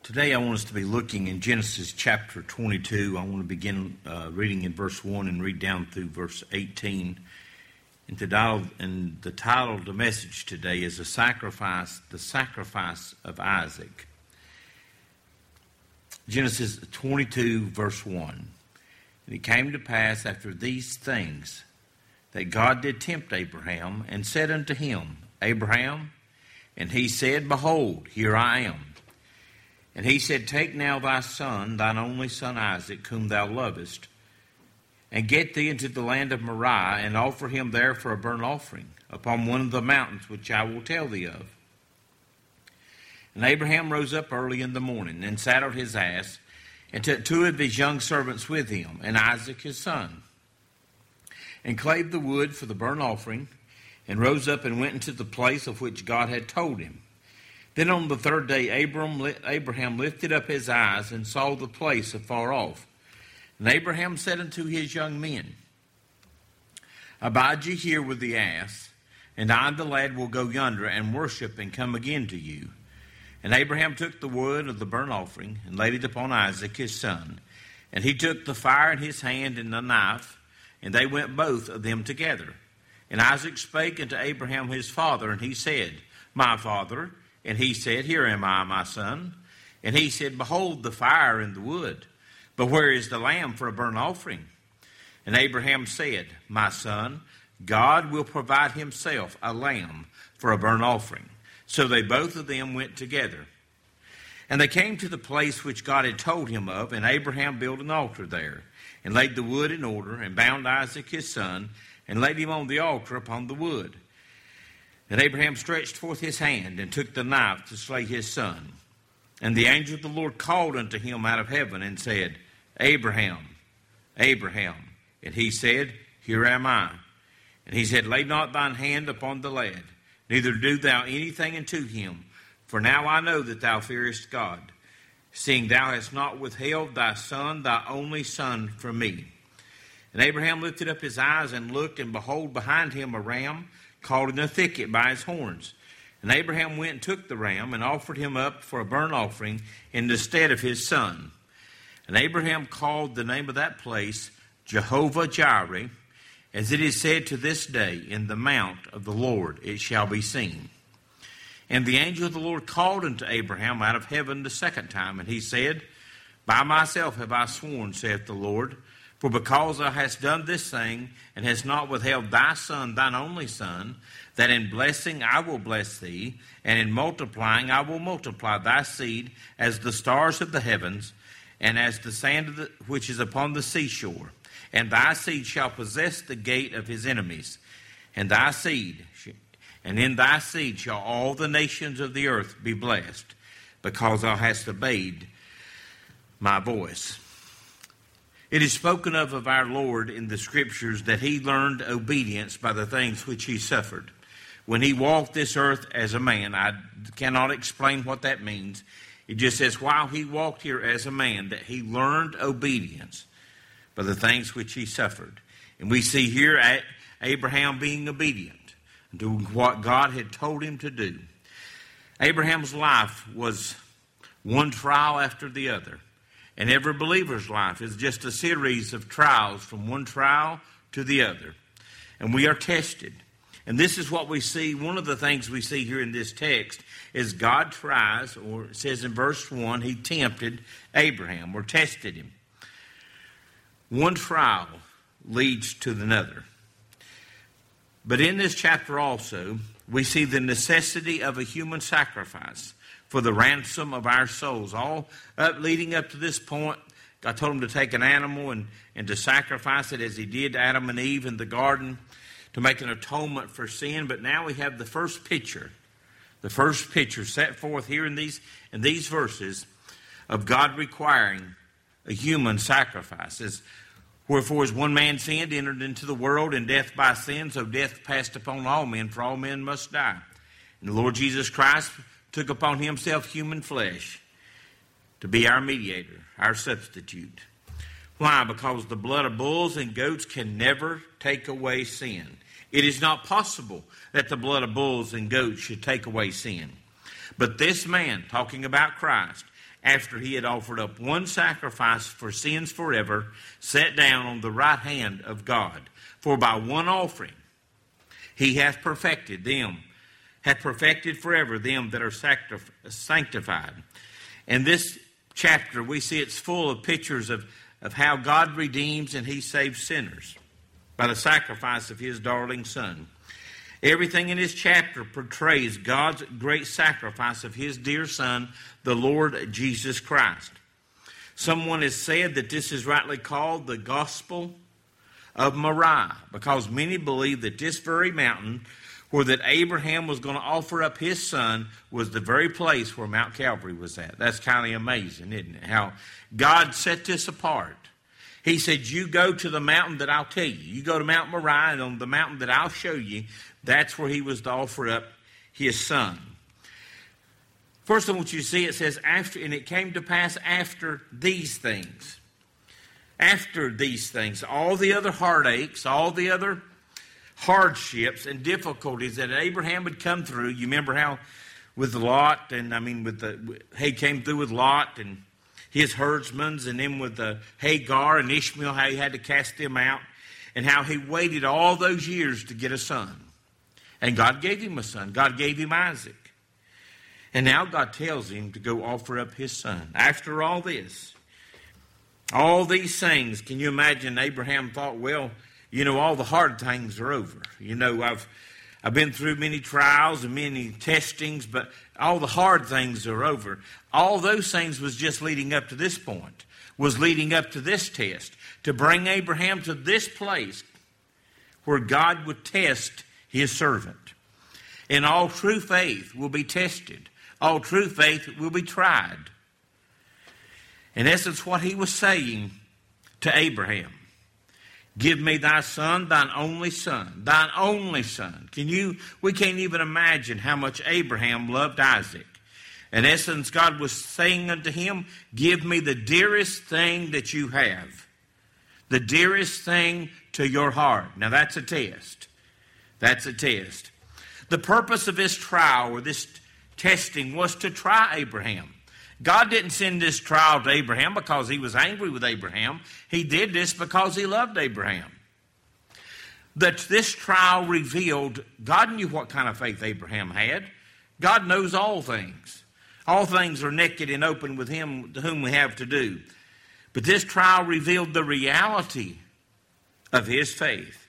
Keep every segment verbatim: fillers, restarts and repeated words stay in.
Today I want us to be looking in Genesis chapter twenty-two. I want to begin uh, reading in verse one and read down through verse eighteen. And the, title, and the title of the message today is a sacrifice, the sacrifice of Isaac. Genesis twenty-two verse one. And it came to pass after these things that God did tempt Abraham and said unto him, Abraham, and he said, Behold, here I am. And he said, Take now thy son, thine only son Isaac, whom thou lovest, and get thee into the land of Moriah, and offer him there for a burnt offering upon one of the mountains which I will tell thee of. And Abraham rose up early in the morning, and saddled his ass, and took two of his young servants with him, and Isaac his son, and clave the wood for the burnt offering, and rose up and went into the place of which God had told him. Then on the third day Abram, Abraham lifted up his eyes and saw the place afar off. And Abraham said unto his young men, Abide ye here with the ass, and I and the lad will go yonder and worship and come again to you. And Abraham took the wood of the burnt offering and laid it upon Isaac his son. And he took the fire in his hand and the knife, and they went both of them together. And Isaac spake unto Abraham his father, and he said, My father. And he said, Here am I, my son. And he said, Behold the fire and the wood, but where is the lamb for a burnt offering? And Abraham said, My son, God will provide himself a lamb for a burnt offering. So they both of them went together. And they came to the place which God had told him of, and Abraham built an altar there, and laid the wood in order, and bound Isaac his son, and laid him on the altar upon the wood. And Abraham stretched forth his hand, and took the knife to slay his son. And the angel of the Lord called unto him out of heaven, and said, Abraham, Abraham. And he said, Here am I. And he said, Lay not thine hand upon the lad, neither do thou anything unto him. For now I know that thou fearest God, seeing thou hast not withheld thy son, thy only son, from me. And Abraham lifted up his eyes and looked, and behold, behind him a ram caught in a thicket by his horns. And Abraham went and took the ram, and offered him up for a burnt offering in the stead of his son. And Abraham called the name of that place Jehovah-Jireh, as it is said to this day, In the mount of the Lord it shall be seen. And the angel of the Lord called unto Abraham out of heaven the second time, and he said, By myself have I sworn, saith the Lord, for because thou hast done this thing, and hast not withheld thy son, thine only son, that in blessing I will bless thee, and in multiplying I will multiply thy seed as the stars of the heavens, and as the sand of the, which is upon the seashore. And thy seed shall possess the gate of his enemies. And thy seed, and in thy seed shall all the nations of the earth be blessed, because thou hast obeyed my voice. It is spoken of of our Lord in the Scriptures that he learned obedience by the things which he suffered. When he walked this earth as a man, I cannot explain what that means. It just says while he walked here as a man that he learned obedience by the things which he suffered. And we see here at Abraham being obedient to what God had told him to do. Abraham's life was one trial after the other. And every believer's life is just a series of trials from one trial to the other. And we are tested. And this is what we see. One of the things we see here in this text is God tries, or it says in verse one, he tempted Abraham or tested him. One trial leads to another. But in this chapter also, we see the necessity of a human sacrifice for the ransom of our souls. All up, leading up to this point, God told him to take an animal and, and to sacrifice it as he did Adam and Eve in the garden to make an atonement for sin. But now we have the first picture, the first picture set forth here in these, in these verses of God requiring a human sacrifice. As, Wherefore as one man sinned, entered into the world, and death by sin, so death passed upon all men, for all men must die. And the Lord Jesus Christ took upon himself human flesh to be our mediator, our substitute. Why? Because the blood of bulls and goats can never take away sin. It is not possible that the blood of bulls and goats should take away sin. But this man, talking about Christ, after he had offered up one sacrifice for sins forever, sat down on the right hand of God. For by one offering he hath perfected them, hath perfected forever them that are sanctif- sanctified. In this chapter, we see it's full of pictures of, of how God redeems and he saves sinners by the sacrifice of his darling Son. Everything in this chapter portrays God's great sacrifice of his dear Son, the Lord Jesus Christ. Someone has said that this is rightly called the Gospel of Moriah, because many believe that this very mountain where that Abraham was going to offer up his son was the very place where Mount Calvary was at. That's kind of amazing, isn't it? How God set this apart. He said, you go to the mountain that I'll tell you. You go to Mount Moriah, and on the mountain that I'll show you, that's where he was to offer up his son. First, I want you to see it says, after, and it came to pass after these things. After these things, all the other heartaches, all the other hardships and difficulties that Abraham had come through. You remember how with Lot, and I mean with the, he came through with Lot and his herdsmen, and then with the Hagar and Ishmael, how he had to cast them out, and how he waited all those years to get a son. And God gave him a son. God gave him Isaac. And now God tells him to go offer up his son. After all this, all these things, can you imagine Abraham thought, well, you know, all the hard things are over. You know, I've I've been through many trials and many testings, but all the hard things are over. All those things was just leading up to this point, was leading up to this test, to bring Abraham to this place where God would test his servant. And all true faith will be tested. All true faith will be tried. In essence, what he was saying to Abraham, give me thy son, thine only son, thine only son. Can you, we can't even imagine how much Abraham loved Isaac. In essence, God was saying unto him, give me the dearest thing that you have. The dearest thing to your heart. Now that's a test. That's a test. The purpose of this trial or this testing was to try Abraham. God didn't send this trial to Abraham because he was angry with Abraham. He did this because he loved Abraham. That this trial revealed God knew what kind of faith Abraham had. God knows all things. All things are naked and open with him to whom we have to do. But this trial revealed the reality of his faith.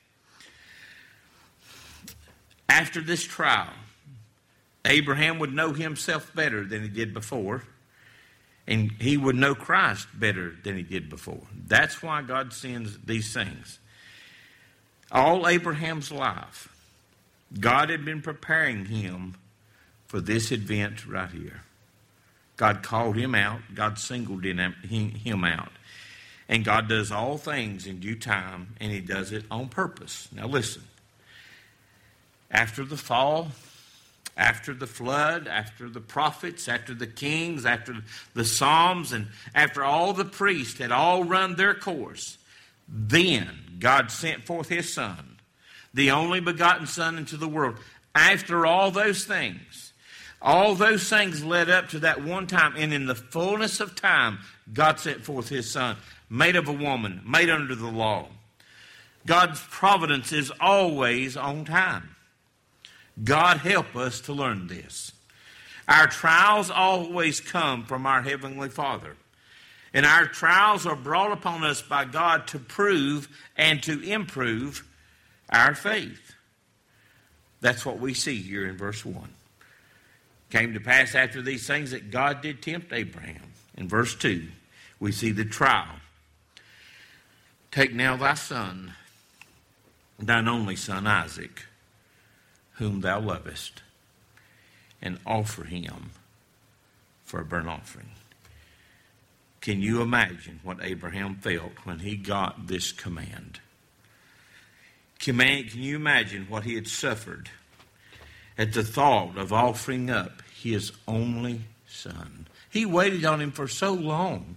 After this trial, Abraham would know himself better than he did before. And he would know Christ better than he did before. That's why God sends these things. All Abraham's life, God had been preparing him for this event right here. God called him out. God singled him out. And God does all things in due time, and he does it on purpose. Now listen. After the fall, after the flood, after the prophets, after the kings, after the Psalms, and after all the priests had all run their course, then God sent forth his Son, the only begotten Son into the world. After all those things, all those things led up to that one time, and in the fullness of time, God sent forth his Son, made of a woman, made under the law. God's providence is always on time. God help us to learn this. Our trials always come from our Heavenly Father. And our trials are brought upon us by God to prove and to improve our faith. That's what we see here in verse one. Came to pass after these things that God did tempt Abraham. In verse two, we see the trial. Take now thy son, thine only son Isaac, whom thou lovest, and offer him for a burnt offering. Can you imagine what Abraham felt when he got this command? Can you imagine what he had suffered at the thought of offering up his only son? He waited on him for so long.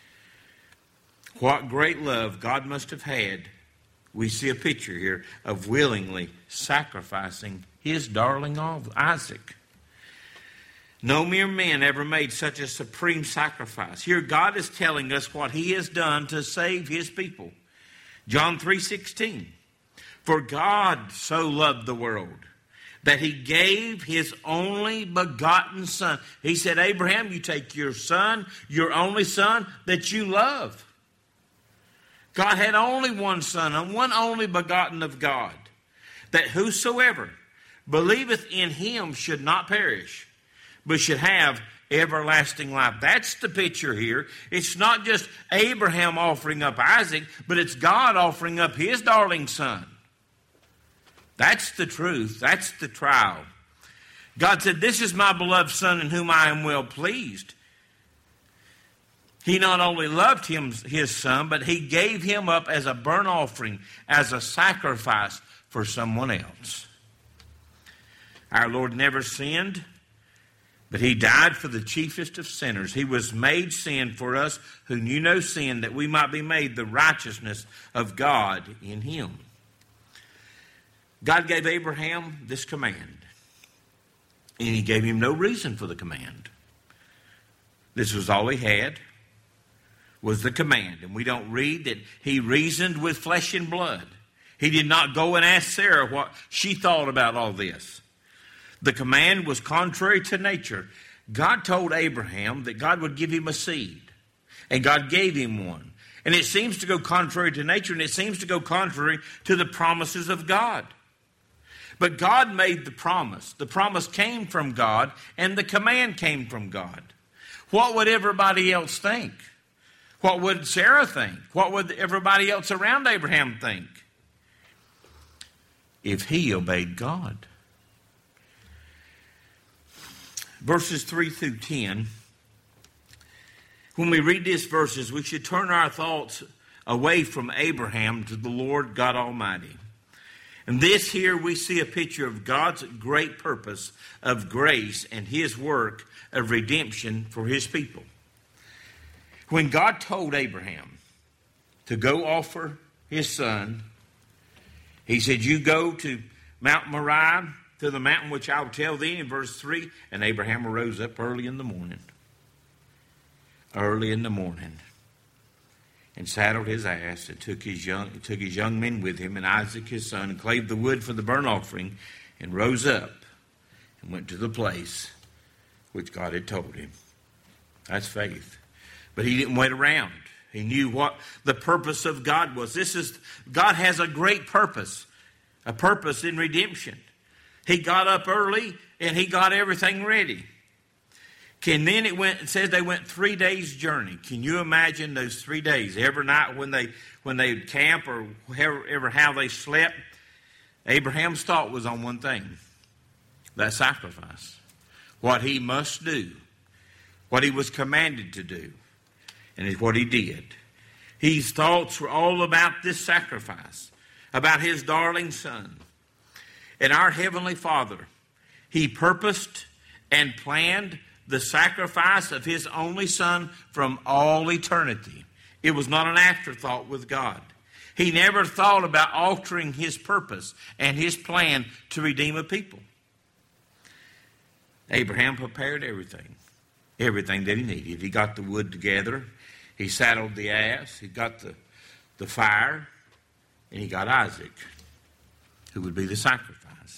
What great love God must have had. We see a picture here of willingly sacrificing his darling Isaac. No mere men ever made such a supreme sacrifice. Here God is telling us what he has done to save his people. John three sixteen. For God so loved the world that he gave his only begotten son. He said, Abraham, you take your son, your only son that you love. God had only one son, and one only begotten of God, that whosoever believeth in him should not perish, but should have everlasting life. That's the picture here. It's not just Abraham offering up Isaac, but it's God offering up his darling son. That's the truth. That's the trial. God said, this is my beloved son in whom I am well pleased. He not only loved him, his son, but he gave him up as a burnt offering, as a sacrifice for someone else. Our Lord never sinned, but he died for the chiefest of sinners. He was made sin for us who knew no sin, that we might be made the righteousness of God in him. God gave Abraham this command, and he gave him no reason for the command. This was all he had, was the command. And we don't read that he reasoned with flesh and blood. He did not go and ask Sarah what she thought about all this. The command was contrary to nature. God told Abraham that God would give him a seed, and God gave him one. And it seems to go contrary to nature, and it seems to go contrary to the promises of God. But God made the promise. The promise came from God, and the command came from God. What would everybody else think? What would Sarah think? What would everybody else around Abraham think? If he obeyed God. Verses three through ten. When we read these verses, we should turn our thoughts away from Abraham to the Lord God Almighty. And this here we see a picture of God's great purpose of grace and his work of redemption for his people. When God told Abraham to go offer his son, he said, you go to Mount Moriah, to the mountain which I will tell thee, in verse three. And Abraham arose up early in the morning. Early in the morning. And saddled his ass, and took his young took his young men with him, and Isaac his son, and clave the wood for the burnt offering, and rose up, and went to the place which God had told him. That's faith. But he didn't wait around. He knew what the purpose of God was. This is God has a great purpose, a purpose in redemption. He got up early, and he got everything ready. And then it went. It says they went three days' journey. Can you imagine those three days? Every night when they when they camp or ever how they slept, Abraham's thought was on one thing: that sacrifice, what he must do, what he was commanded to do, and it's what he did. His thoughts were all about this sacrifice, about his darling son. And our Heavenly Father, he purposed and planned the sacrifice of his only son from all eternity. It was not an afterthought with God. He never thought about altering his purpose and his plan to redeem a people. Abraham prepared everything, everything that he needed. He got the wood together. He saddled the ass. He got the, the fire. And he got Isaac, who would be the sacrifice.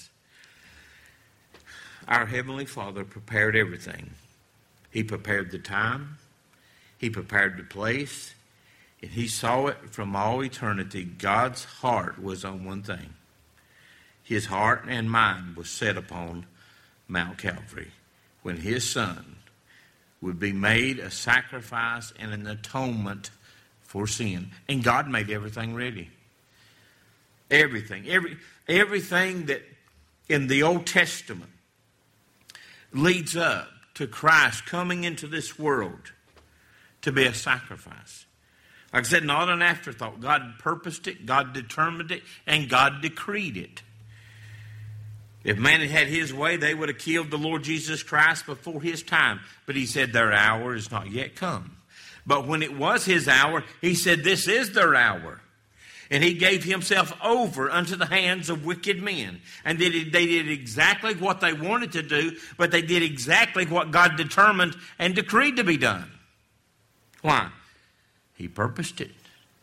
Our Heavenly Father prepared everything. He prepared the time. He prepared the place. And he saw it from all eternity. God's heart was on one thing. His heart and mind was set upon Mount Calvary, when his son would be made a sacrifice and an atonement for sin. And God made everything ready. Everything. Every, everything that in the Old Testament leads up to Christ coming into this world to be a sacrifice. Like I said, not an afterthought. God purposed it, God determined it, and God decreed it. If man had had his way, they would have killed the Lord Jesus Christ before his time. But he said their hour is not yet come. But when it was his hour, he said this is their hour. And he gave himself over unto the hands of wicked men. And they did, they did exactly what they wanted to do, but they did exactly what God determined and decreed to be done. Why? He purposed it.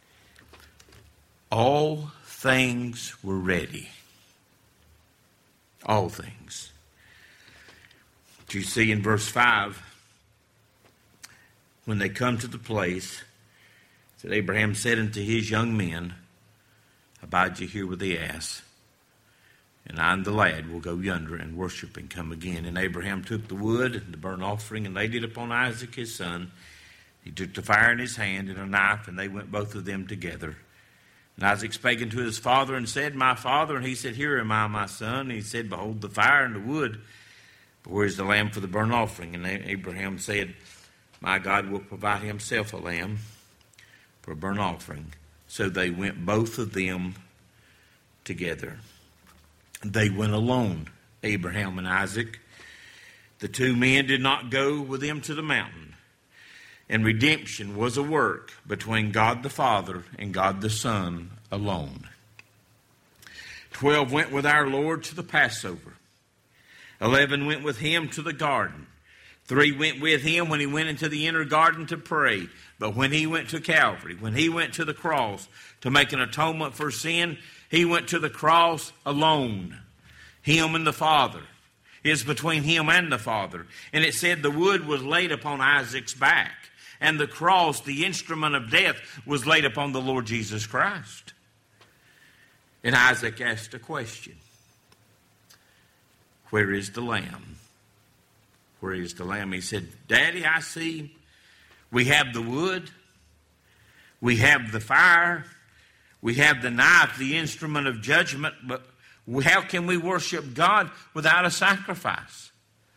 All things were ready. All things. You see in verse five, when they come to the place, that Abraham said unto his young men, abide ye here with the ass, and I and the lad will go yonder and worship and come again. And Abraham took the wood and the burnt offering and laid it upon Isaac his son. He took the fire in his hand and a knife, and they went both of them together. And Isaac spake unto his father and said, My father. And he said, Here am I, my son. And he said, Behold the fire and the wood, but where is the lamb for the burnt offering? And Abraham said, My God will provide himself a lamb for a burnt offering. So they went both of them together. They went alone, Abraham and Isaac. The two men did not go with them to the mountain. And redemption was a work between God the Father and God the Son alone. Twelve went with our Lord to the Passover. Eleven went with him to the garden. Three went with him when he went into the inner garden to pray. But when he went to Calvary, when he went to the cross to make an atonement for sin, he went to the cross alone. Him and the Father. It's between him and the Father. And it said the wood was laid upon Isaac's back. And the cross, the instrument of death, was laid upon the Lord Jesus Christ. And Isaac asked a question. Where is the lamb? Where is the lamb? He said, Daddy, I see we have the wood. We have the fire. We have the knife, the instrument of judgment. But how can we worship God without a sacrifice?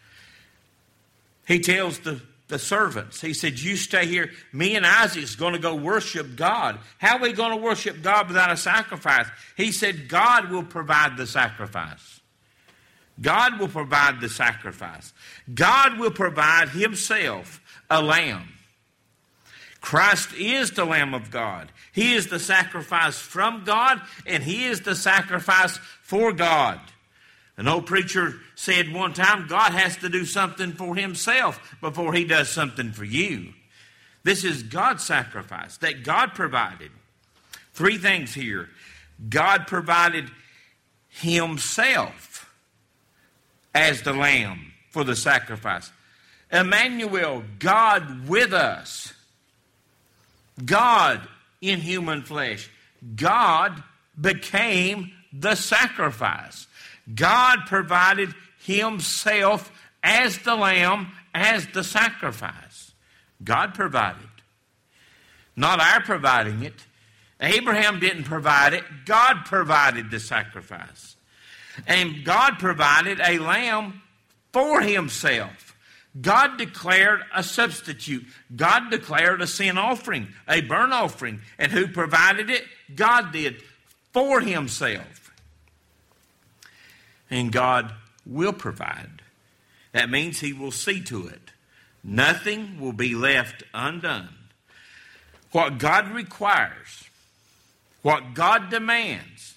He tells the The servants. He said, you stay here. Me and Isaac's going to go worship God. How are we going to worship God without a sacrifice? He said, God will provide the sacrifice. God will provide the sacrifice. God will provide himself a lamb. Christ is the Lamb of God. He is the sacrifice from God, and he is the sacrifice for God. An old preacher said one time, God has to do something for himself before he does something for you. This is God's sacrifice that God provided. Three things here. God provided himself as the lamb for the sacrifice. Emmanuel, God with us. God in human flesh. God became the sacrifice. God provided himself as the lamb, as the sacrifice. God provided. Not our providing it. Abraham didn't provide it. God provided the sacrifice. And God provided a lamb for himself. God declared a substitute. God declared a sin offering, a burnt offering. And who provided it? God did, for himself. And God will provide. That means he will see to it. Nothing will be left undone. What God requires, what God demands,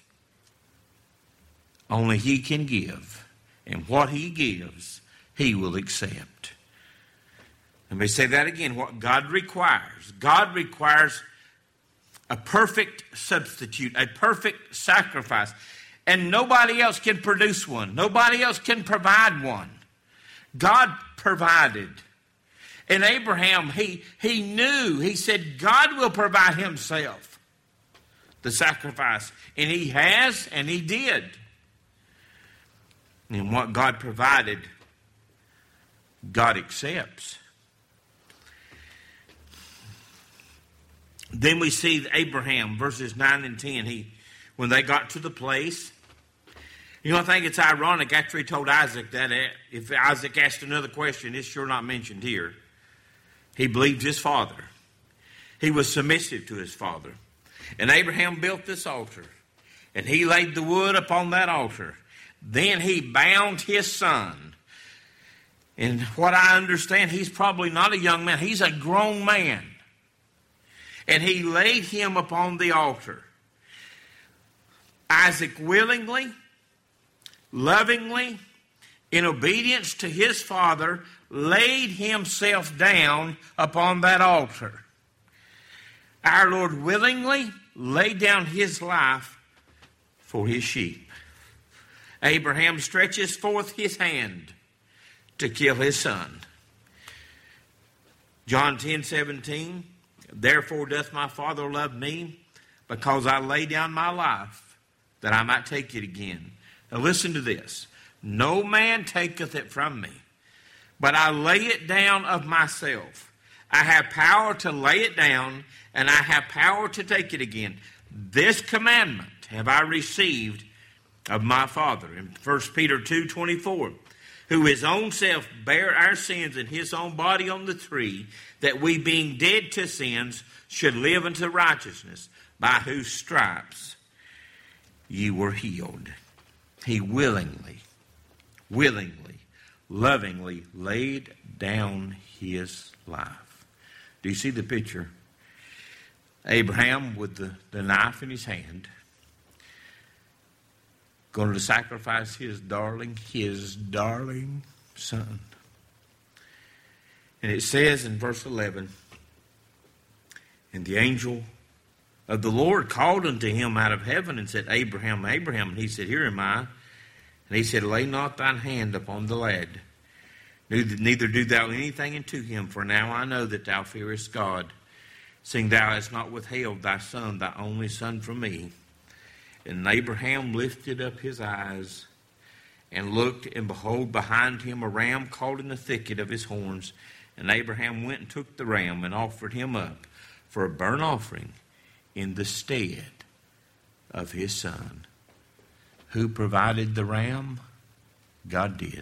only he can give. And what he gives, he will accept. Let me say that again. What God requires. God requires a perfect substitute, a perfect sacrifice. And nobody else can produce one. Nobody else can provide one. God provided. And Abraham, he, he knew, he said, God will provide himself the sacrifice. And he has, and he did. And what God provided, God accepts. Then we see Abraham, verses nine and ten. He, when they got to the place, you know, I think it's ironic after he told Isaac that if Isaac asked another question, it's sure not mentioned here. He believed his father. He was submissive to his father. And Abraham built this altar. And he laid the wood upon that altar. Then he bound his son. And what I understand, he's probably not a young man. He's a grown man. And he laid him upon the altar. Isaac willingly, lovingly, in obedience to his father, laid himself down upon that altar. Our Lord willingly laid down his life for his sheep. Abraham stretches forth his hand to kill his son. John ten seventeen, therefore doth my Father love me, because I lay down my life, that I might take it again. Now listen to this. No man taketh it from me, but I lay it down of myself. I have power to lay it down, and I have power to take it again. This commandment have I received of my Father. In First Peter two twenty-four, who his own self bare our sins in his own body on the tree, that we being dead to sins should live unto righteousness, by whose stripes ye were healed. He willingly, willingly, lovingly laid down his life. Do you see the picture? Abraham with the, the knife in his hand, going to sacrifice his darling, his darling son. And it says in verse eleven, and the angel of the Lord called unto him out of heaven and said, Abraham, Abraham. And he said, Here am I. And he said, Lay not thine hand upon the lad, neither do thou anything unto him, for now I know that thou fearest God, seeing thou hast not withheld thy son, thy only son, from me. And Abraham lifted up his eyes and looked, and behold, behind him a ram caught in the thicket of his horns. And Abraham went and took the ram and offered him up for a burnt offering in the stead of his son. Who provided the ram? God did.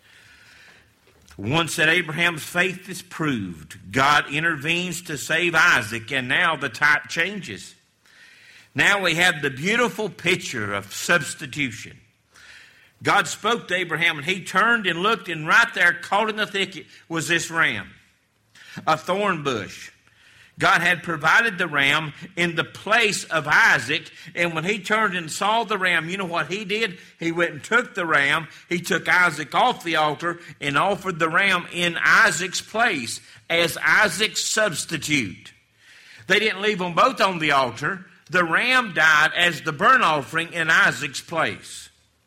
Once that Abraham's faith is proved, God intervenes to save Isaac, and now the type changes. Now we have the beautiful picture of substitution. God spoke to Abraham, and he turned and looked, and right there, caught in the thicket, was this ram, a thorn bush. God had provided the ram in the place of Isaac, and when he turned and saw the ram, you know what he did? He went and took the ram. He took Isaac off the altar and offered the ram in Isaac's place as Isaac's substitute. They didn't leave them both on the altar. The ram died as the burnt offering in Isaac's place.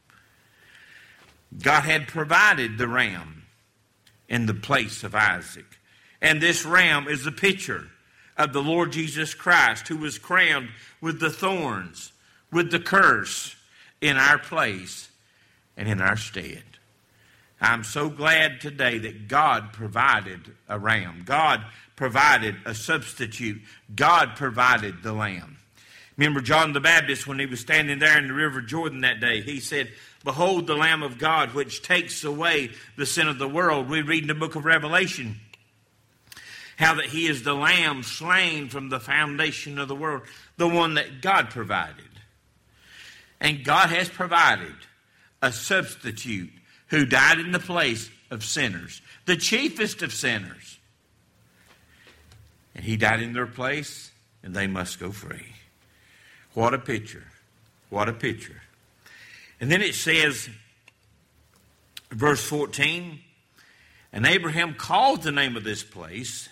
God had provided the ram in the place of Isaac. And this ram is a picture of the Lord Jesus Christ, who was crowned with the thorns, with the curse, in our place and in our stead. I'm so glad today that God provided a ram. God provided a substitute. God provided the lamb. Remember John the Baptist, when he was standing there in the river Jordan that day, he said, Behold the Lamb of God, which takes away the sin of the world. We read in the book of Revelation how that he is the lamb slain from the foundation of the world, the one that God provided. And God has provided a substitute who died in the place of sinners, the chiefest of sinners. And he died in their place, and they must go free. What a picture. What a picture. And then it says, verse fourteen, and Abraham called the name of this place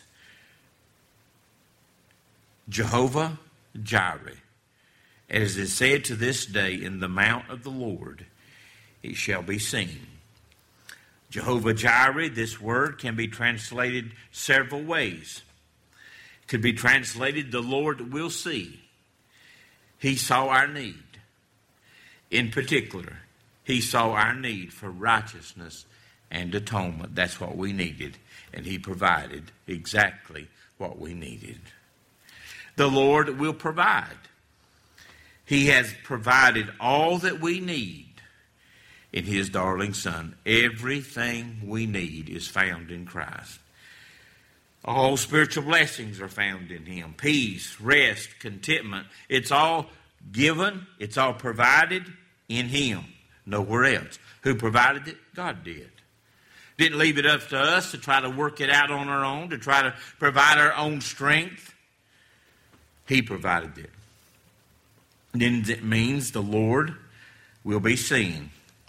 Jehovah Jireh. As is said to this day, in the mount of the Lord it shall be seen. Jehovah Jireh, this word can be translated several ways. It could be translated, the Lord will see. He saw our need. In particular, he saw our need for righteousness and atonement. That's what we needed. And he provided exactly what we needed. The Lord will provide. He has provided all that we need in his darling Son. Everything we need is found in Christ. All spiritual blessings are found in him. Peace, rest, contentment. It's all given. It's all provided in him. Nowhere else. Who provided it? God did. Didn't leave it up to us to try to work it out on our own, to try to provide our own strength. He provided it. then it means the Lord will be seen.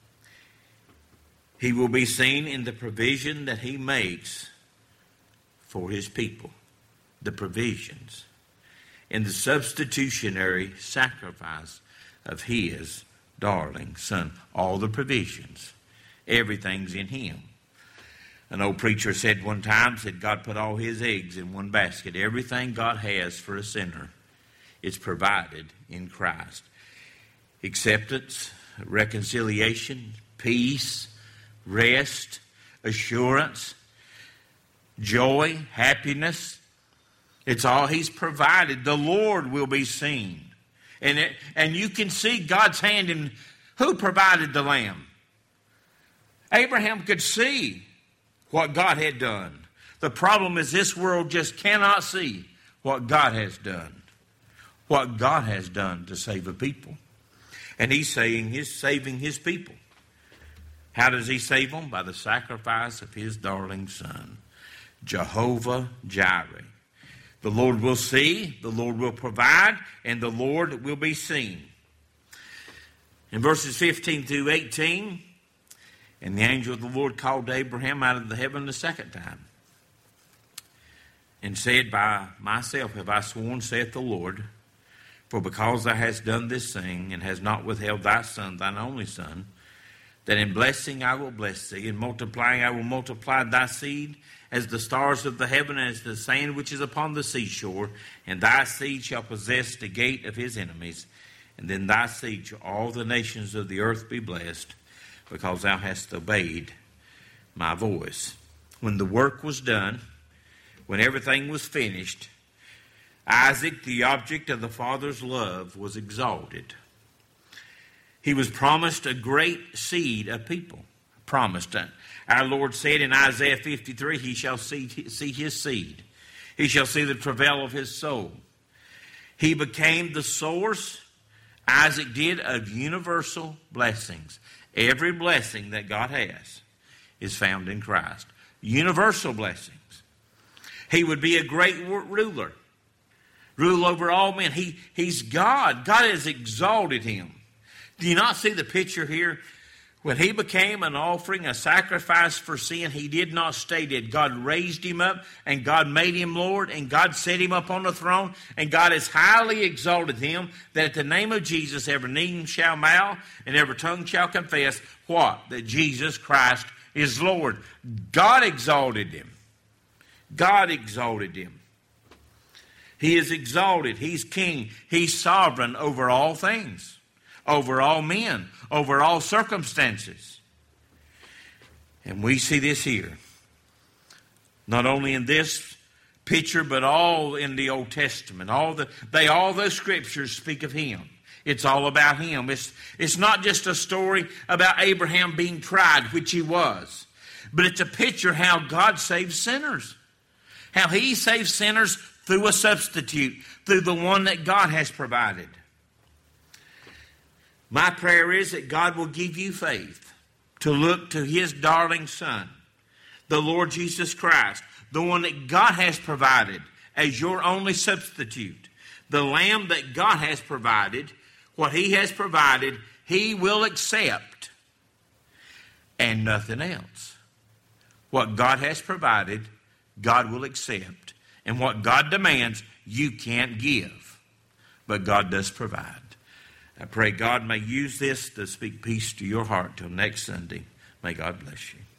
He will be seen in the provision that he makes for his people. The provisions. In the substitutionary sacrifice of his darling son. All the provisions. Everything's in him. An old preacher said one time, said God put all his eggs in one basket. Everything God has for a sinner is provided in Christ. Acceptance, reconciliation, peace, rest, assurance, joy, happiness. It's all he's provided. The Lord will be seen. And, it, and you can see God's hand in who provided the lamb. Abraham could see what God had done. The problem is this world just cannot see what God has done. What God has done to save a people. And he's saying he's saving his people. How does he save them? By the sacrifice of his darling son. Jehovah Jireh. The Lord will see, the Lord will provide, and the Lord will be seen. In verses fifteen through eighteen, and the angel of the Lord called Abraham out of the heaven the second time, and said, By myself have I sworn, saith the Lord, for because thou hast done this thing, and hast not withheld thy son, thine only son, that in blessing I will bless thee, in multiplying I will multiply thy seed, as the stars of the heaven, and as the sand which is upon the seashore, and thy seed shall possess the gate of his enemies, and then thy seed shall all the nations of the earth be blessed, because thou hast obeyed my voice. When the work was done, when everything was finished, Isaac, the object of the Father's love, was exalted. He was promised a great seed of people. Promised. Our Lord said in Isaiah fifty-three, he shall see, see his seed. He shall see the travail of his soul. He became the source, Isaac did, of universal blessings. Every blessing that God has is found in Christ. Universal blessings. He would be a great ruler. Rule over all men. He, he's God. God has exalted him. Do you not see the picture here? When he became an offering, a sacrifice for sin, he did not stay dead. God raised him up, and God made him Lord, and God set him up on the throne, and God has highly exalted him, that at the name of Jesus every knee shall bow, and every tongue shall confess, what? That Jesus Christ is Lord. God exalted him. God exalted him. He is exalted. He's king. He's sovereign over all things. Over all men, over all circumstances. And we see this here. Not only in this picture, but all in the Old Testament. All the they all those scriptures speak of him. It's all about him. It's, it's not just a story about Abraham being tried, which he was. But it's a picture how God saves sinners. How he saves sinners through a substitute, through the one that God has provided. My prayer is that God will give you faith to look to his darling son, the Lord Jesus Christ, the one that God has provided as your only substitute, the lamb that God has provided. What he has provided, he will accept, and nothing else. What God has provided, God will accept. And what God demands, you can't give, but God does provide. I pray God may use this to speak peace to your heart till next Sunday. May God bless you.